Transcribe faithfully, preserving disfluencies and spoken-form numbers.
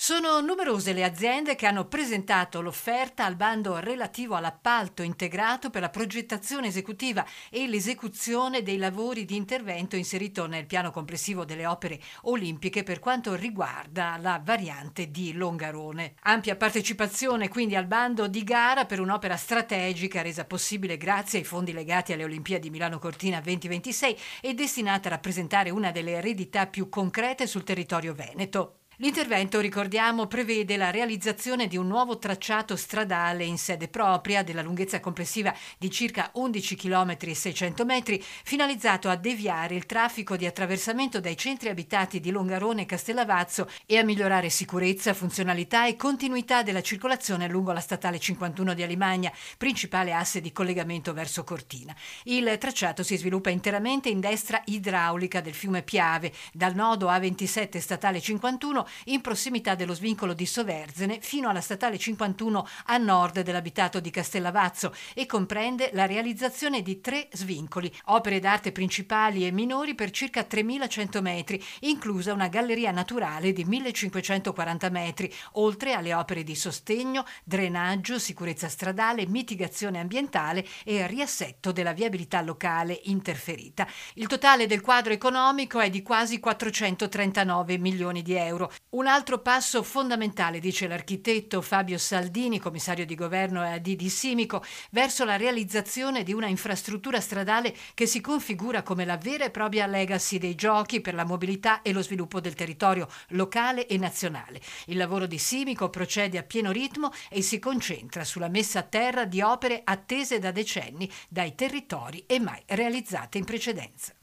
Sono numerose le aziende che hanno presentato l'offerta al bando relativo all'appalto integrato per la progettazione esecutiva e l'esecuzione dei lavori di intervento inserito nel piano complessivo delle opere olimpiche per quanto riguarda la variante di Longarone. Ampia partecipazione quindi al bando di gara per un'opera strategica resa possibile grazie ai fondi legati alle Olimpiadi Milano Cortina duemilaventisei e destinata a rappresentare una delle eredità più concrete sul territorio veneto. L'intervento, ricordiamo, prevede la realizzazione di un nuovo tracciato stradale in sede propria della lunghezza complessiva di circa undici chilometri e seicento metri, finalizzato a deviare il traffico di attraversamento dai centri abitati di Longarone e Castellavazzo e a migliorare sicurezza, funzionalità e continuità della circolazione lungo la statale cinquantuno di Alimagna, principale asse di collegamento verso Cortina. Il tracciato si sviluppa interamente in destra idraulica del fiume Piave, dal nodo A ventisette statale cinquantuno in prossimità dello svincolo di Soverzene fino alla statale cinquantuno a nord dell'abitato di Castellavazzo e comprende la realizzazione di tre svincoli, opere d'arte principali e minori per circa tremilacento metri, inclusa una galleria naturale di millecinquecentoquaranta metri, oltre alle opere di sostegno, drenaggio, sicurezza stradale, mitigazione ambientale e riassetto della viabilità locale interferita. Il totale del quadro economico è di quasi quattrocentotrentanove milioni di euro. Un altro passo fondamentale, dice l'architetto Fabio Saldini, commissario di governo A D di Simico, verso la realizzazione di una infrastruttura stradale che si configura come la vera e propria legacy dei giochi per la mobilità e lo sviluppo del territorio locale e nazionale. Il lavoro di Simico procede a pieno ritmo e si concentra sulla messa a terra di opere attese da decenni dai territori e mai realizzate in precedenza.